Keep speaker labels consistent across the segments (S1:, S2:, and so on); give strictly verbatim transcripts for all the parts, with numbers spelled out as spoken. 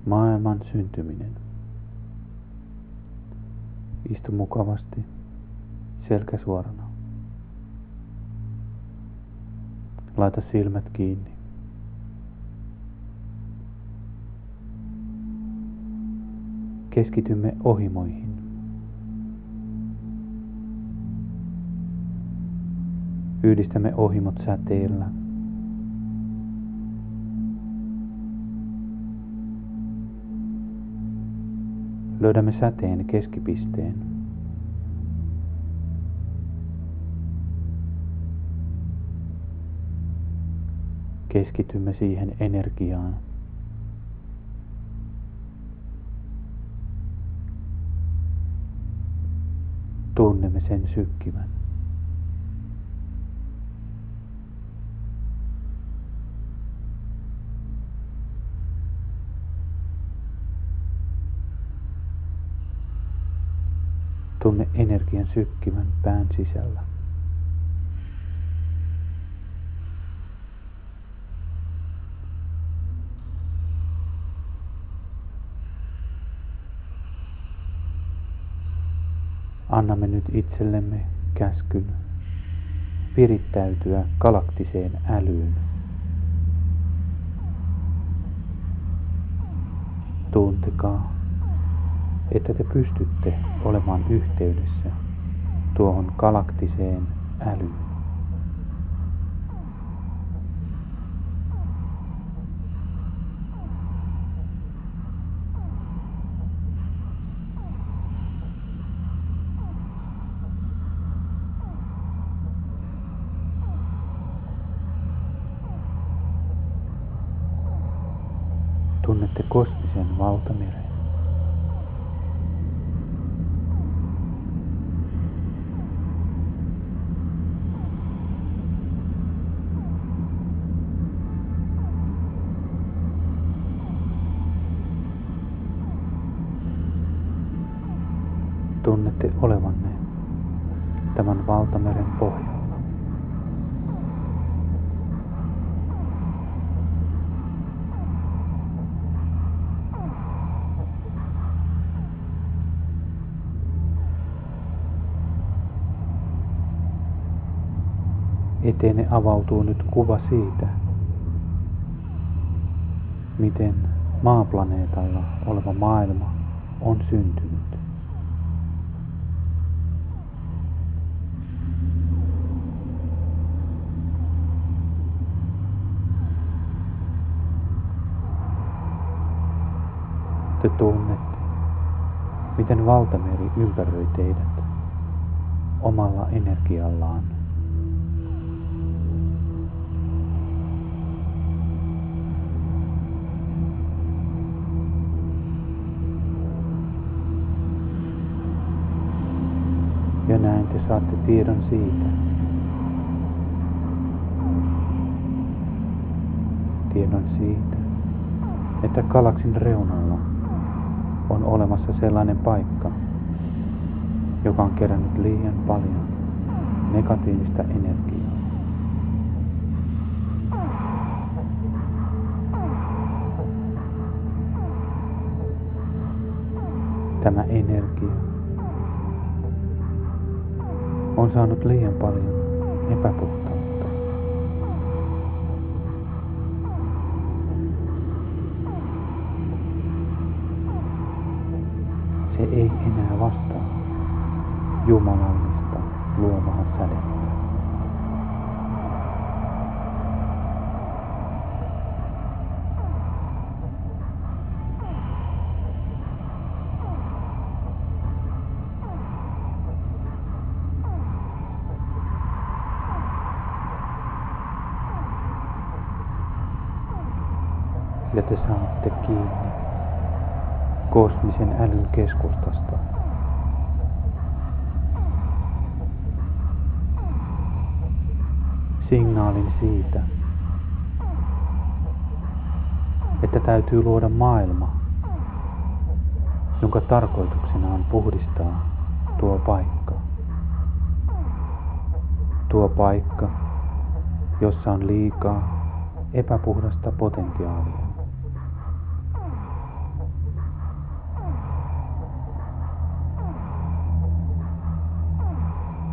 S1: Maailman syntyminen. Istu mukavasti, selkä suorana. Laita silmät kiinni. Keskitymme ohimoihin. Yhdistämme ohimot säteellä. Löydämme säteen keskipisteen. Keskitymme siihen energiaan. Tunnemme sen sykkivän. Tunne energian sykkivän pään sisällä. Annamme nyt itsellemme käskyn virittäytyä galaktiseen älyyn. Tuntekaa, että te pystytte olemaan yhteydessä tuohon galaktiseen älyyn. Tunnette kosmisen valtameren. Tunnette olevanne tämän valtameren pohjalla. Eteenne avautuu nyt kuva siitä, miten maaplaneetalla oleva maailma on syntynyt. Te tunnette, miten valtameri ympäröi teidät omalla energiallaan. Ja näin te saatte tiedon siitä, tiedon siitä, että galaksin reunalla on olemassa sellainen paikka, joka on kerännyt liian paljon negatiivista energiaa. Tämä energia on saanut liian paljon epäpuhtautta. Se ei enää vastaa jumalallista luovaa sädettä. Ja te saatte kiinni kosmisen älyn keskustasta. Signaalin siitä, että täytyy luoda maailma, jonka tarkoituksena on puhdistaa tuo paikka. Tuo paikka, jossa on liikaa epäpuhdasta potentiaalia.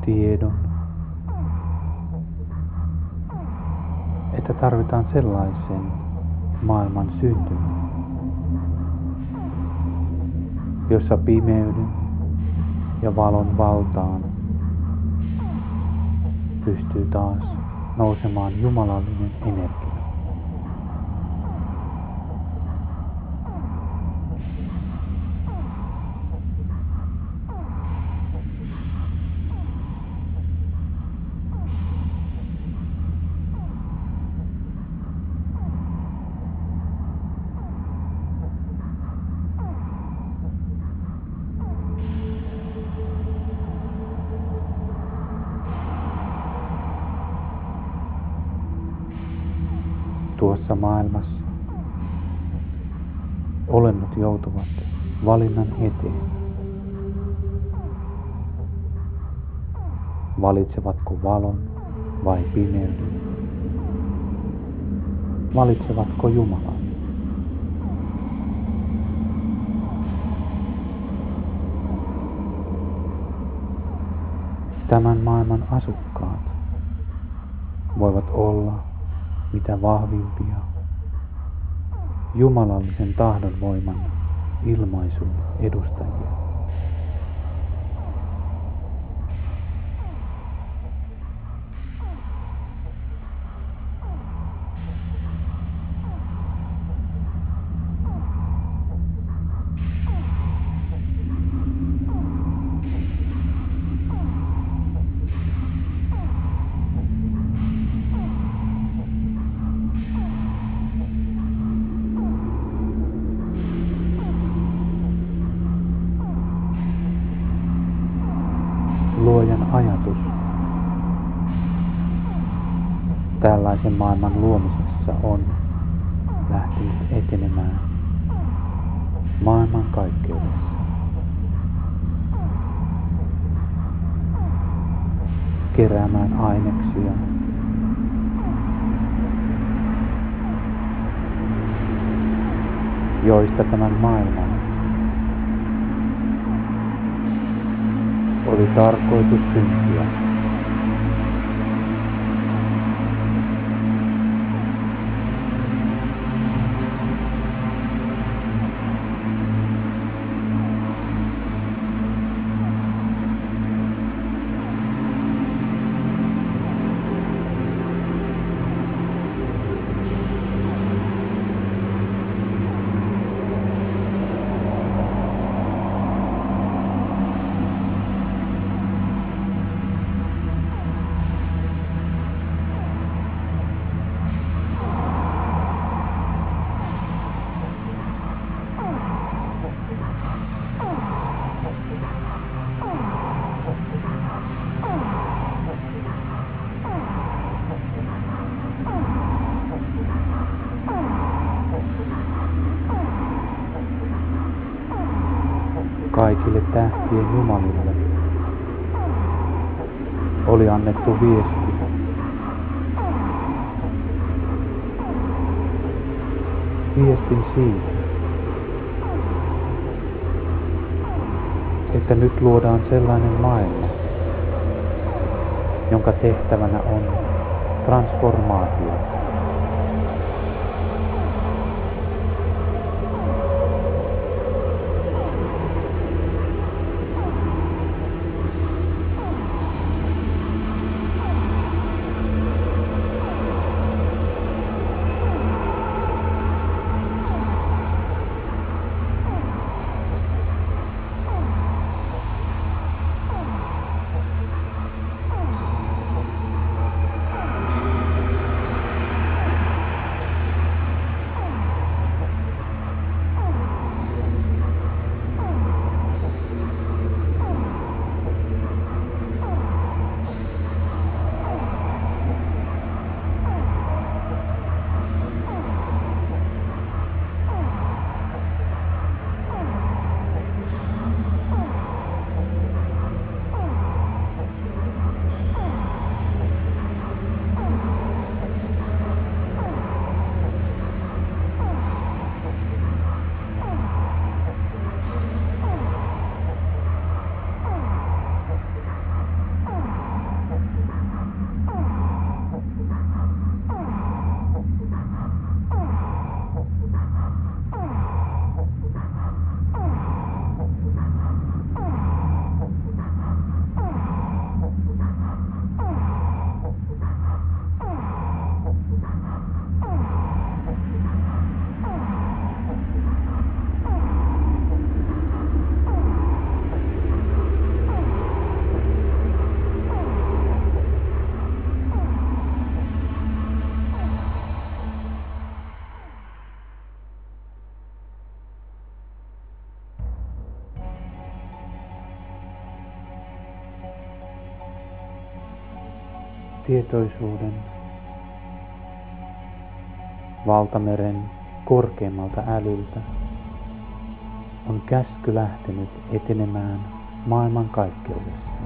S1: tiedon, että tarvitaan sellaisen maailman syntymään, jossa pimeyden ja valon valtaan pystyy taas nousemaan jumalallinen energia. Tuossa maailmassa olennot joutuvat valinnan eteen. Valitsevatko valon vai pimeyden? Valitsevatko Jumalan? Tämän maailman asukkaat voivat olla mitä vahvimpia jumalallisen tahdon voiman ilmaisun edustajia. Luojan ajatus tällaisen maailman luomisessa on lähtenyt etenemään maailman kaikkeudessa. Keräämään aineksia joista tämän maailman oli tarkoitus syntyä. Kaikille tähtien jumalille oli annettu viesti. Viestin siitä, että nyt luodaan sellainen maailma, jonka tehtävänä on transformaatio. tietoisuuden, valtameren korkeimmalta älyltä on käsky lähtenyt etenemään maailman kaikkeudessa.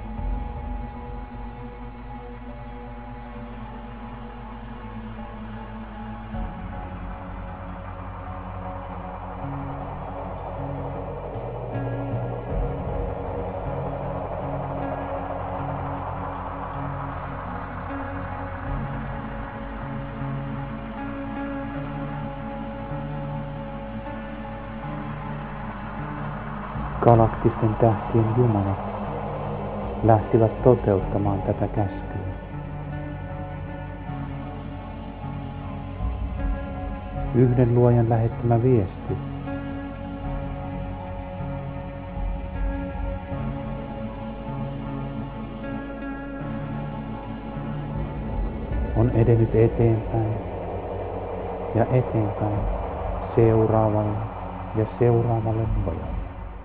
S1: Galaktisten tähtien jumalat lähtivät toteuttamaan tätä käskyä. Yhden luojan lähettämä viesti on edennyt eteenpäin ja eteenpäin seuraavalle ja seuraavalle luojalle.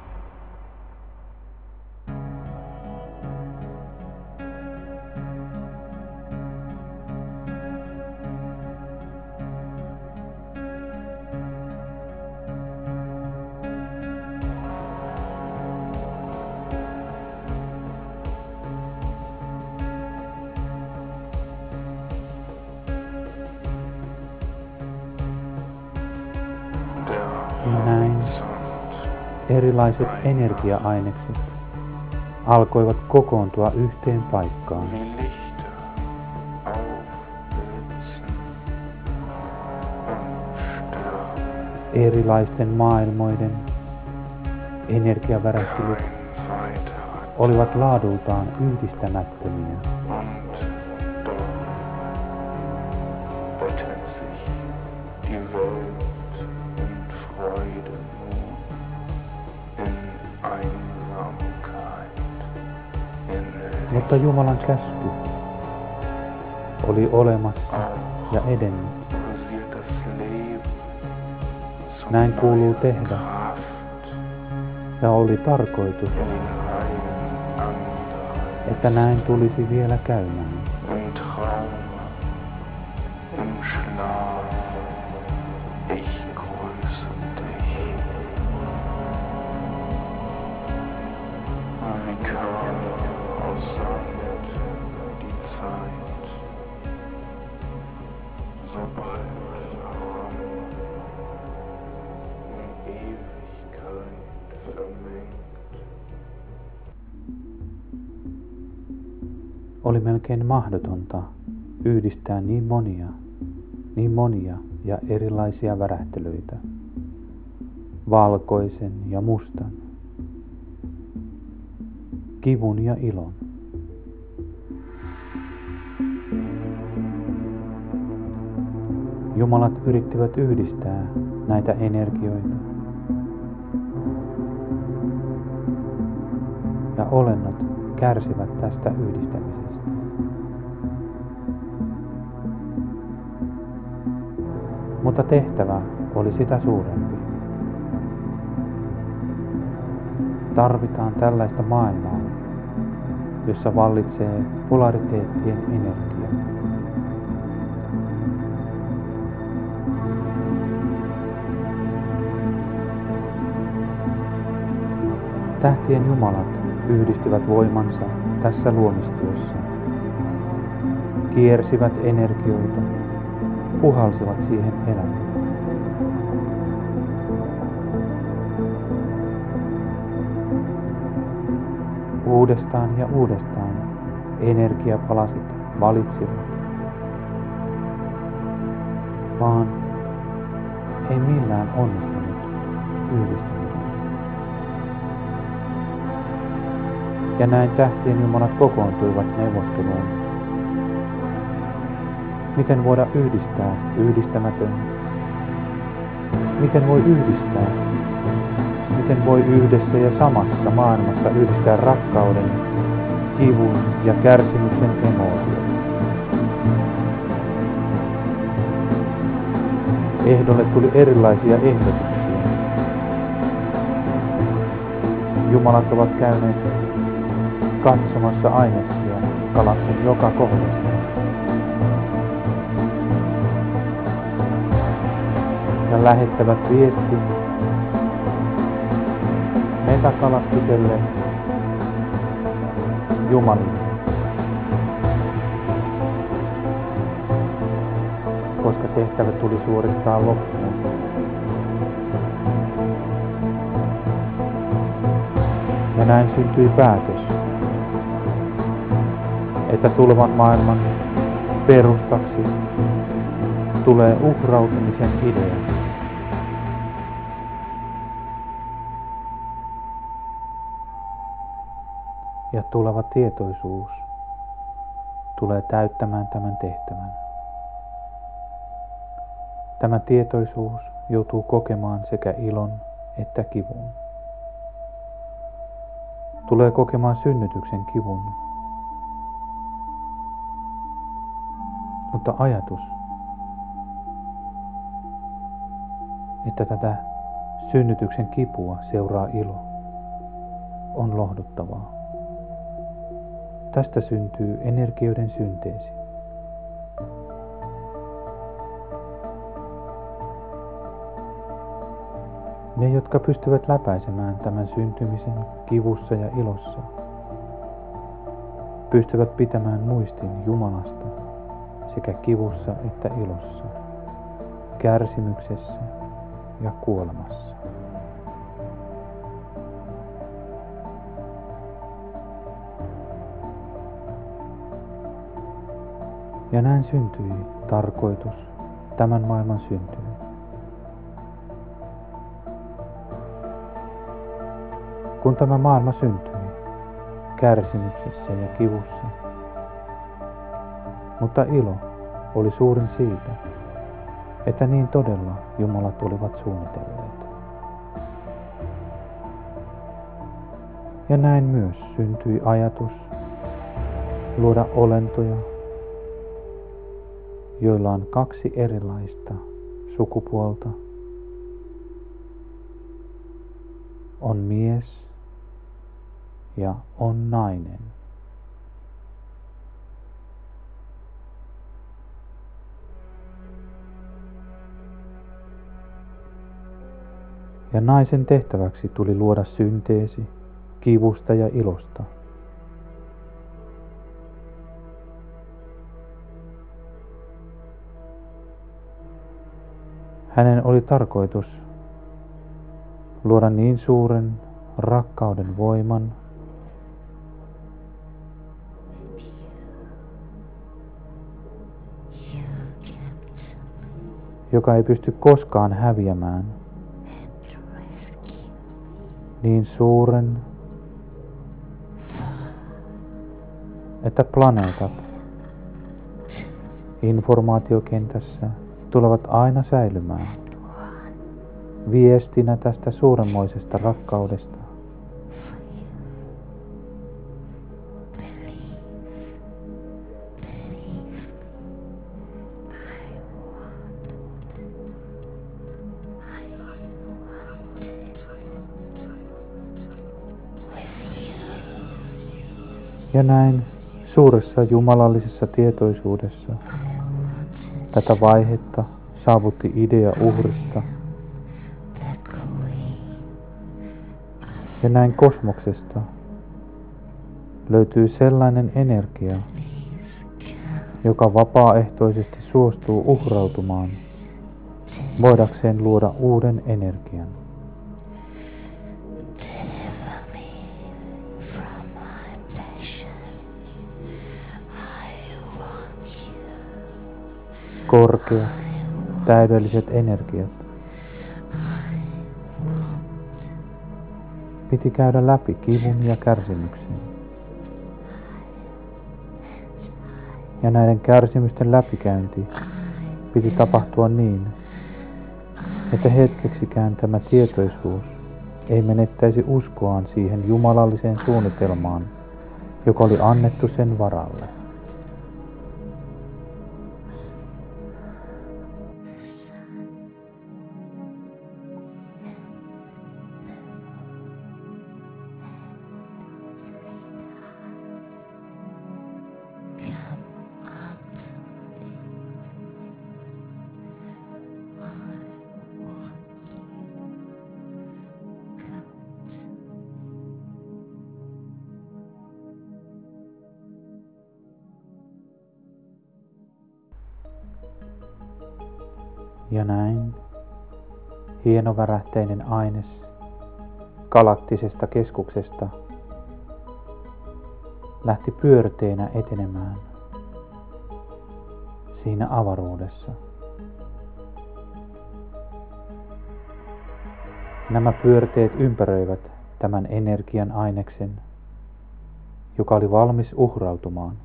S1: Näin erilaiset energia-ainekset alkoivat kokoontua yhteen paikkaan. Erilaisten maailmoiden energiavärähtelyt olivat laadultaan yhdistämättömiä. Mutta Jumalan käsky oli olemassa ja edennyt. Näin kuuluu tehdä ja oli tarkoitus, että näin tulisi vielä käymään. Oli melkein mahdotonta yhdistää niin monia, niin monia ja erilaisia värähtelyitä, valkoisen ja mustan, kivun ja ilon. Jumalat yrittivät yhdistää näitä energioita ja olennot kärsivät tästä yhdistämisestä. Mutta tehtävä oli sitä suurempi. Tarvitaan tällaista maailmaa, jossa vallitsee polariteettien energia. Tähtien jumalat yhdistivät voimansa tässä luomistyössä, kiersivät energioita, puhalsivat siihen elämään. Uudestaan ja uudestaan energiapalaset valitsivat, vaan ei millään onnistunut yhdistäminen. Ja näin tähtien jumalat kokoontuivat neuvotteluun. Miten voida yhdistää yhdistämätön? Miten voi yhdistää? Miten voi yhdessä ja samassa maailmassa yhdistää rakkauden, kivun ja kärsimyksen emootioita? Ehdolle tuli erilaisia ehdotuksia. Jumalat ovat käyneet katsomassa aineksia rakkalapsen joka kohdasta. Ja lähettävät viestin metagalaktiselle Jumalille, koska tehtävä tuli suorittaa loppuun. Ja näin syntyi päätös, että tulevan maailman perustaksi tulee uhrautumisen idea. Ja tuleva tietoisuus tulee täyttämään tämän tehtävän. Tämä tietoisuus joutuu kokemaan sekä ilon että kivun. Tulee kokemaan synnytyksen kivun. Mutta ajatus, että tätä synnytyksen kipua seuraa ilo, on lohduttavaa. Tästä syntyy energioiden synteesi. Ne, jotka pystyvät läpäisemään tämän syntymisen kivussa ja ilossa, pystyvät pitämään muistin Jumalasta sekä kivussa että ilossa, kärsimyksessä ja kuolemassa. Ja näin syntyi tarkoitus tämän maailman syntyyn. Kun tämä maailma syntyi kärsimyksessä ja kivussa, mutta ilo oli suurin siitä, että niin todella Jumalat olivat suunnitelleet. Ja näin myös syntyi ajatus luoda olentoja, joilla on kaksi erilaista sukupuolta. On mies ja on nainen. Ja naisen tehtäväksi tuli luoda synteesi kivusta ja ilosta. Hänen oli tarkoitus luoda niin suuren rakkauden voiman, joka ei pysty koskaan häviämään, niin suuren, että planeetat informaatiokentässä tulevat aina säilymään viestinä tästä suuremmoisesta rakkaudesta. Ja näin suuressa jumalallisessa tietoisuudessa tätä vaihetta saavutti idea uhrista. Ja näin kosmoksesta löytyy sellainen energia, joka vapaaehtoisesti suostuu uhrautumaan, voidakseen luoda uuden energian. Korkeat, täydelliset energiat piti käydä läpi kivun ja kärsimyksen. Ja näiden kärsimysten läpikäynti piti tapahtua niin, että hetkeksikään tämä tietoisuus ei menettäisi uskoaan siihen jumalalliseen suunnitelmaan, joka oli annettu sen varalle. Ja näin hienovärähteinen aines galaktisesta keskuksesta lähti pyörteenä etenemään siinä avaruudessa. Nämä pyörteet ympäröivät tämän energian aineksen, joka oli valmis uhrautumaan.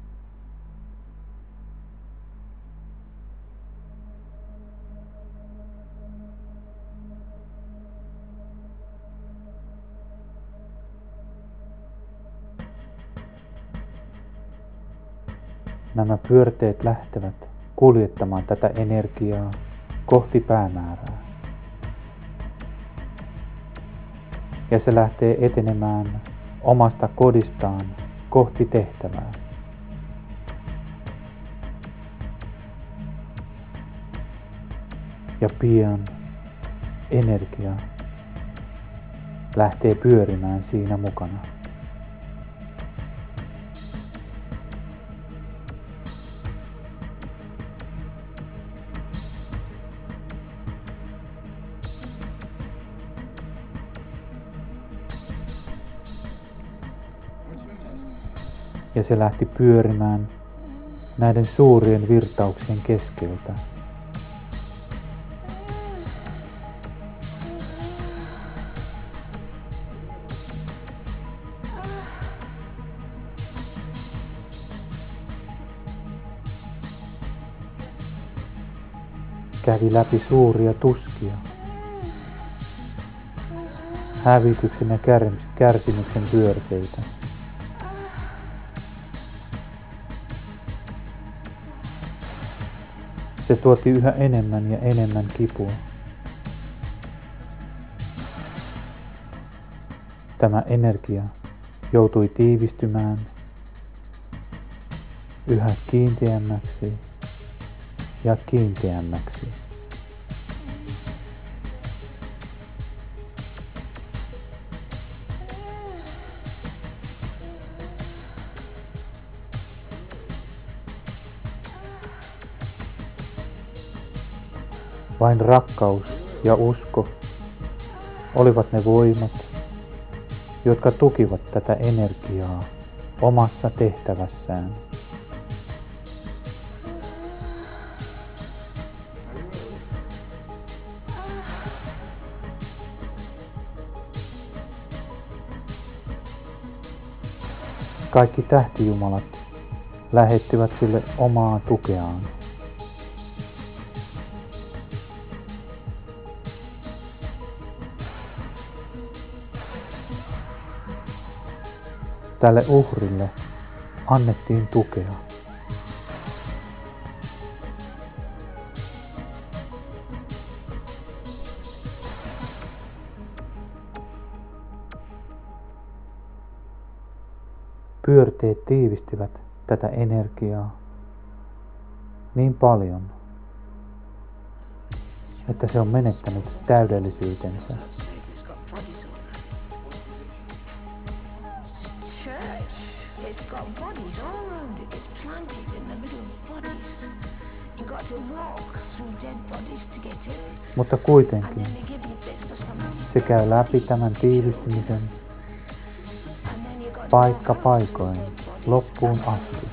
S1: Nämä pyörteet lähtevät kuljettamaan tätä energiaa kohti päämäärää. Ja se lähtee etenemään omasta kodistaan kohti tehtävää. Ja pian energia lähtee pyörimään siinä mukana. Ja se lähti pyörimään näiden suurien virtauksien keskeltä. Kävi läpi suuria tuskia, hävityksen ja kärsimyksen pyörteitä. Se tuotti yhä enemmän ja enemmän kipua. Tämä energia joutui tiivistymään yhä kiinteämmäksi ja kiinteämmäksi. Vain rakkaus ja usko olivat ne voimat, jotka tukivat tätä energiaa omassa tehtävässään. Kaikki tähtijumalat lähettivät sille omaa tukeaan. Tälle uhrille annettiin tukea. Pyörteet tiivistivät tätä energiaa niin paljon, että se on menettänyt täydellisyytensä. Mutta kuitenkin se käy läpi tämän tiivistymisen paikka paikoin loppuun asti.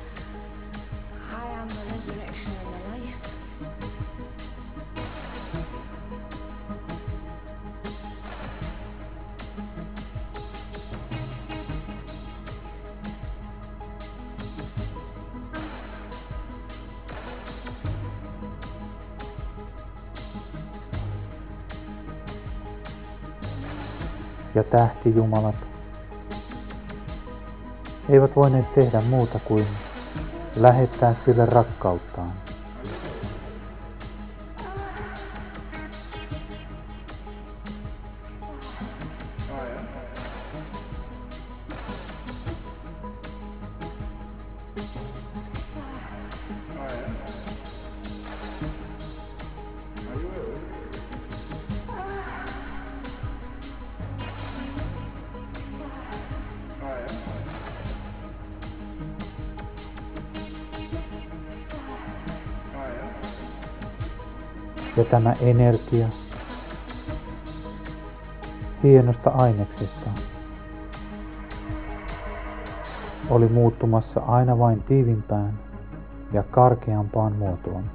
S1: Ja tähtijumalat eivät voineet tehdä muuta kuin lähettää sille rakkauttaan. Ja tämä energia hienosta aineksesta oli muuttumassa aina vain tiivimpään ja karkeampaan muotoon.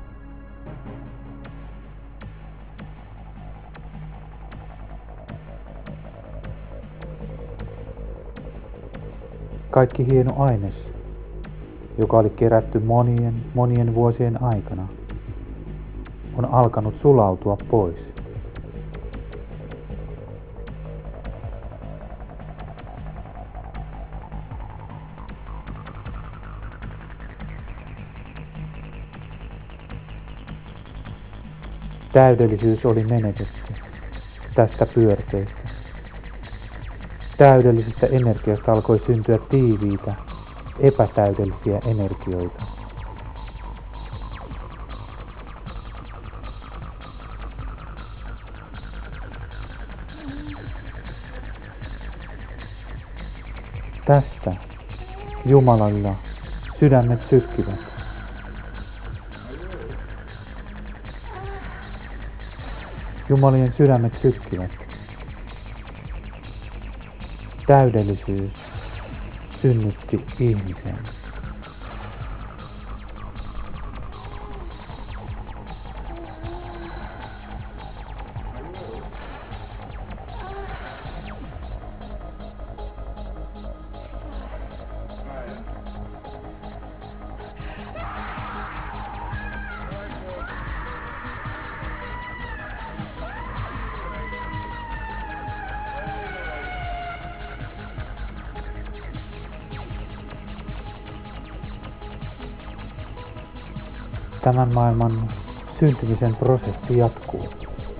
S1: Kaikki hieno aines, joka oli kerätty monien monien vuosien aikana, on alkanut sulautua pois. Täydellisyys oli menetetty tästä pyörteestä. Täydellisestä energiasta alkoi syntyä tiiviitä, epätäydellisiä energioita. Tästä Jumalalla sydämet sykkivät. Jumalien sydämet sykkivät. Täydellisyys synnytti ihmisen. Tämän maailman syntymisen prosessi jatkuu.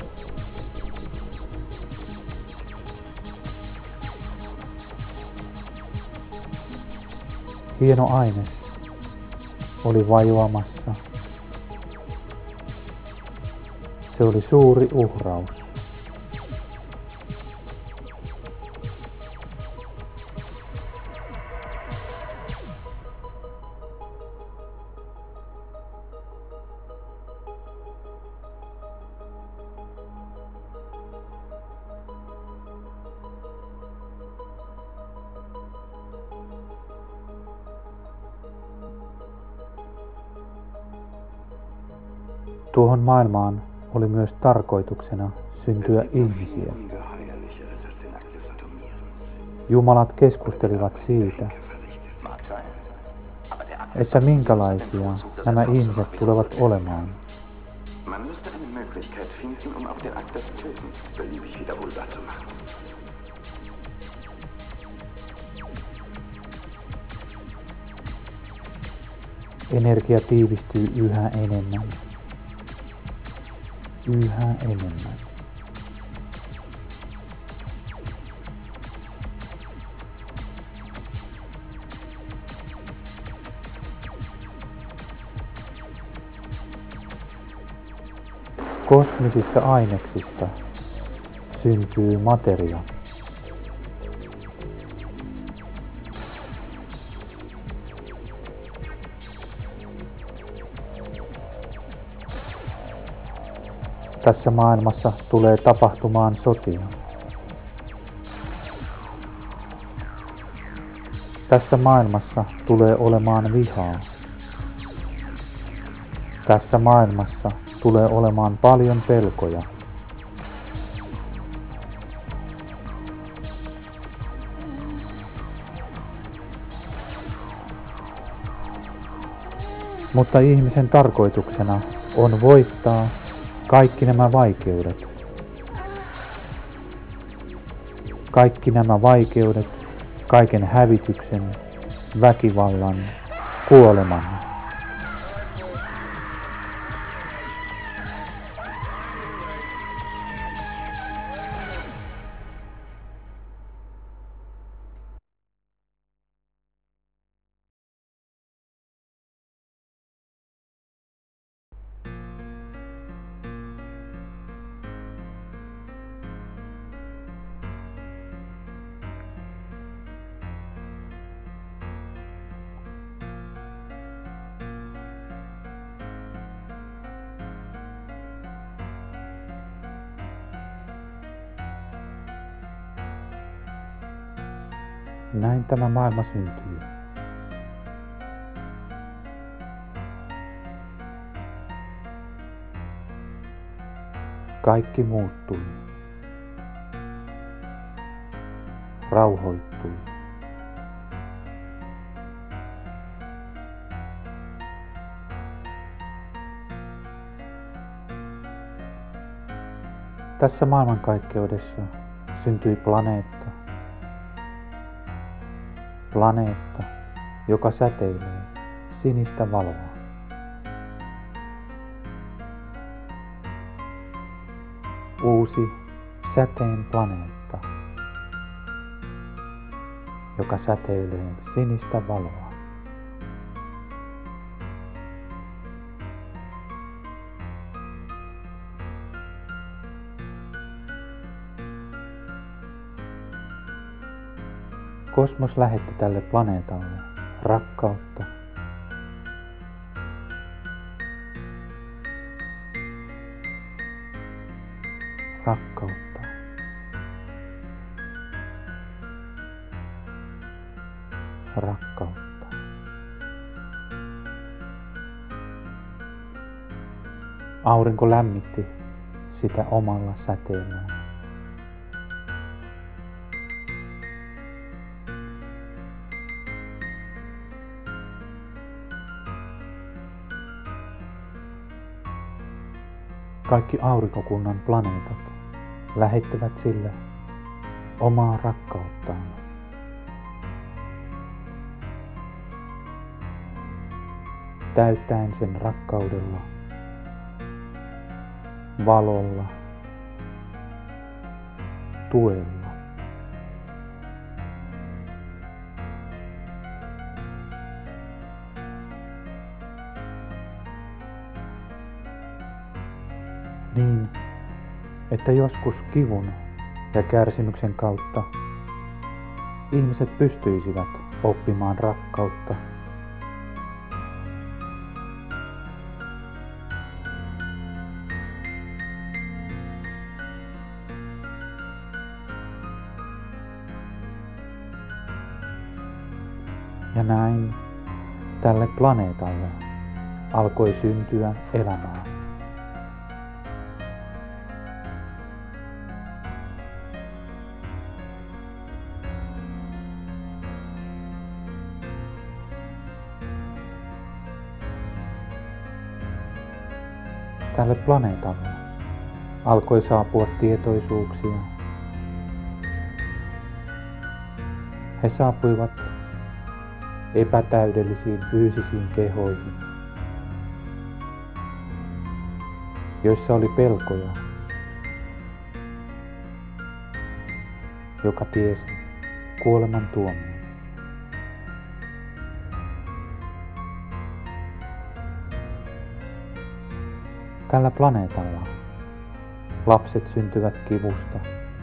S1: Hieno aines oli vajoamassa. Se oli suuri uhraus. Tuohon maailmaan oli myös tarkoituksena syntyä ihmisiä. Jumalat keskustelivat siitä, että minkälaisia nämä ihmiset tulevat olemaan. Energia tiivistyy yhä enemmän. Yhä enemmän. Kosmisista aineksista syntyy materia. Tässä maailmassa tulee tapahtumaan sotia. Tässä maailmassa tulee olemaan vihaa. Tässä maailmassa tulee olemaan paljon pelkoja. Mutta ihmisen tarkoituksena on voittaa kaikki nämä vaikeudet. Kaikki nämä vaikeudet, kaiken hävityksen, väkivallan, kuoleman. Näin tämä maailma syntyi. Kaikki muuttui. Rauhoittui. Tässä maailmankaikkeudessa syntyi planeetta. Planeetta, joka säteilee sinistä valoa. Uusi säteen planeetta, joka säteilee sinistä valoa. Kosmos lähetti tälle planeetalle rakkautta, rakkautta, rakkautta. Aurinko lämmitti sitä omalla säteellään. Kaikki aurinkokunnan planeetat lähettävät sille omaa rakkauttaan. Täyttäen sen rakkaudella, valolla, tuella. Niin, että joskus kivun ja kärsimyksen kautta ihmiset pystyisivät oppimaan rakkautta. Ja näin tälle planeetalle alkoi syntyä elämää. Tälle planeetalle alkoi saapua tietoisuuksia. He saapuivat epätäydellisiin fyysisiin kehoihin, joissa oli pelkoja, joka tiesi kuoleman tuomion. Tällä planeetalla lapset syntyvät kivusta.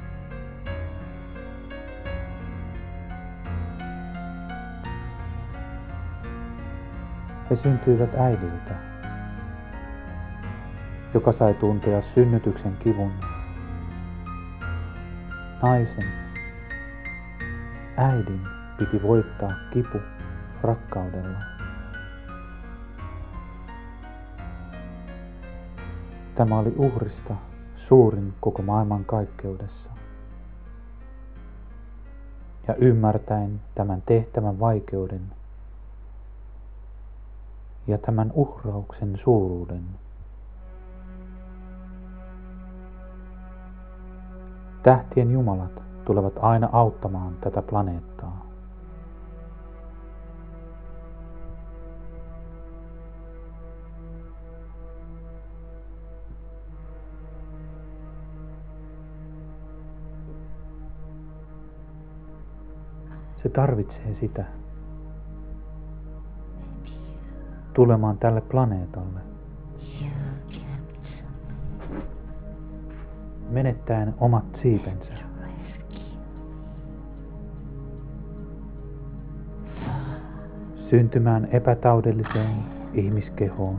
S1: He syntyivät äidiltä, joka sai tuntea synnytyksen kivun. Naisen, äidin piti voittaa kipu rakkaudella. Tämä oli uhrista suurin koko maailman kaikkeudessa. Ja ymmärtäen tämän tehtävän vaikeuden ja tämän uhrauksen suuruuden, tähtien jumalat tulevat aina auttamaan tätä planeettaa. Se tarvitsee sitä tulemaan tälle planeetalle, menettäen omat siipensä. Syntymään epätaudelliseen ihmiskehoon.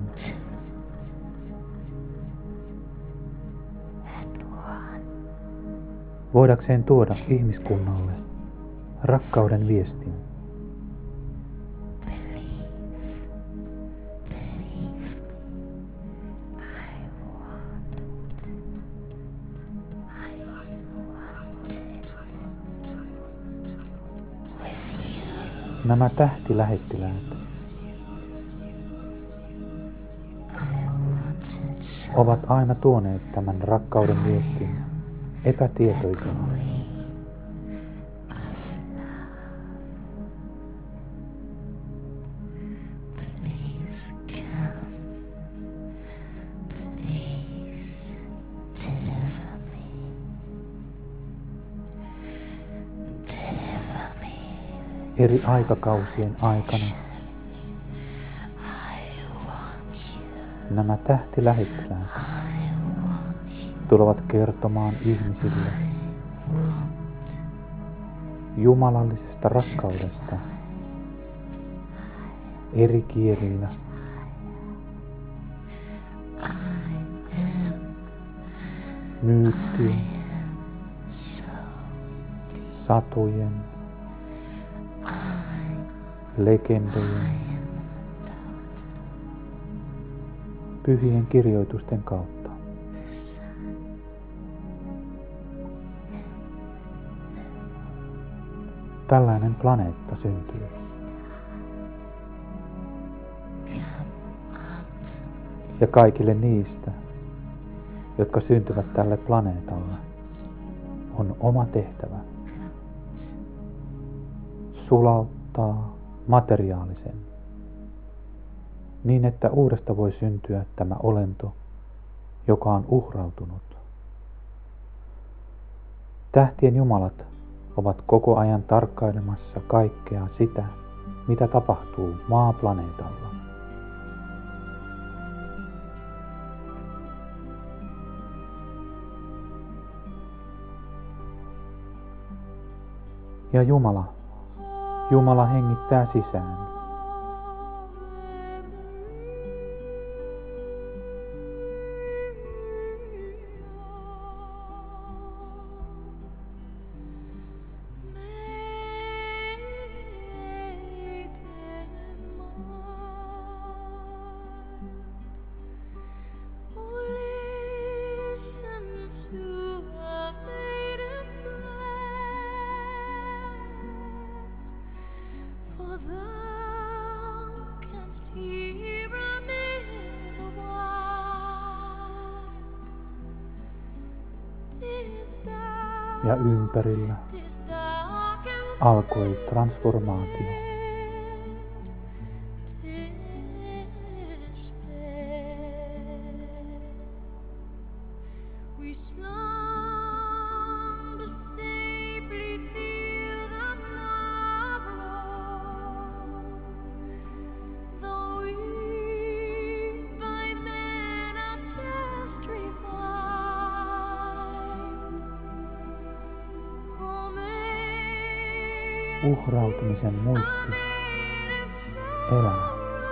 S1: Voidakseen tuoda ihmiskunnalle Rakkauden viestin. Nämä tähtilähettiläät ovat aina tuoneet tämän rakkauden viestin epätietoisena. Eri aikakausien aikana nämä tähtilähettiläät tulevat kertomaan ihmisille jumalallisesta rakkaudesta eri kielillä. Myyttien, satujen, legendojen, pyhien kirjoitusten kautta. Tällainen planeetta syntyy. Ja kaikille niistä, jotka syntyvät tälle planeetalle, on oma tehtävä sulauttaa materiaalisen niin, että uudesta voi syntyä tämä olento, joka on uhrautunut. Tähtien jumalat ovat koko ajan tarkkailemassa kaikkea sitä, mitä tapahtuu maaplaneetalla. Ja Jumala, Jumala hengittää sisään. Ja ympärillä alkoi transformaatio. Uhrautumisen muisti elää.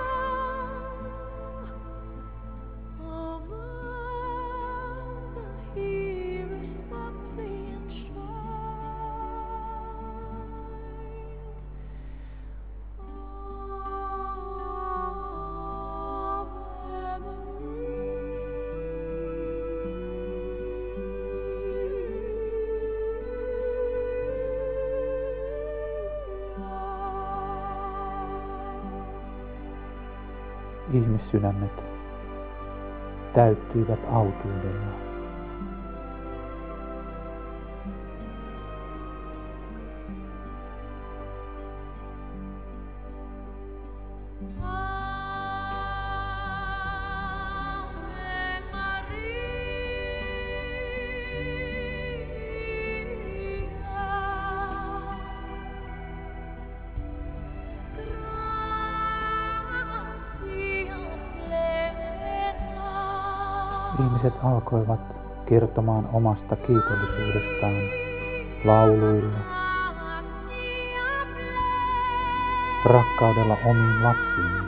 S1: Ihmissydämet täyttyivät autuudella. Ihmiset alkoivat kertomaan omasta kiitollisuudestaan lauluilla, rakkaudella omiin lapsiin,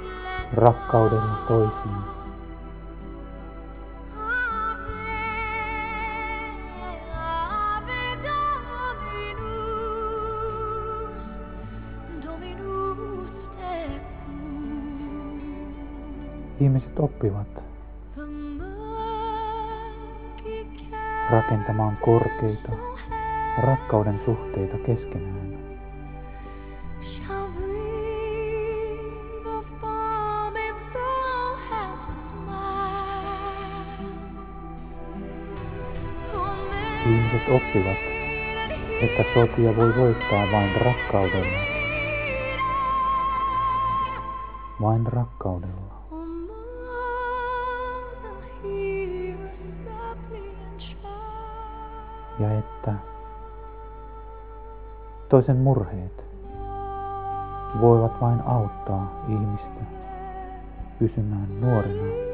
S1: rakkaudella toisiin. Ihmiset oppivat rakentamaan korkeita rakkauden suhteita keskenään. Ihmiset oppivat, että sotia voi voittaa vain rakkaudella. Vain rakkaudella. Ja että toisen murheet voivat vain auttaa ihmistä pysymään nuorena.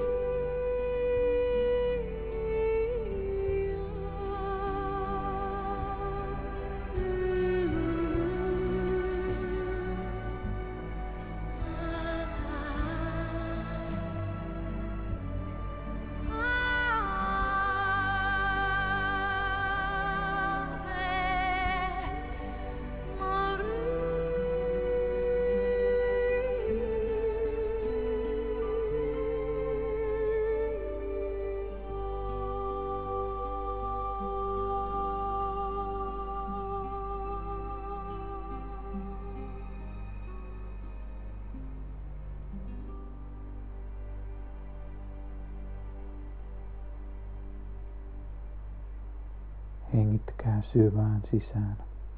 S1: Hengittäkää syvään sisään.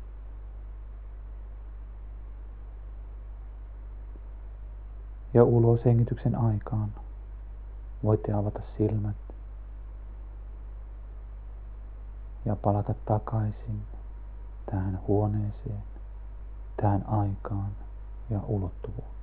S1: Ja ulos hengityksen aikaan voitte avata silmät ja palata takaisin tähän huoneeseen, tähän aikaan ja ulottuvuuteen.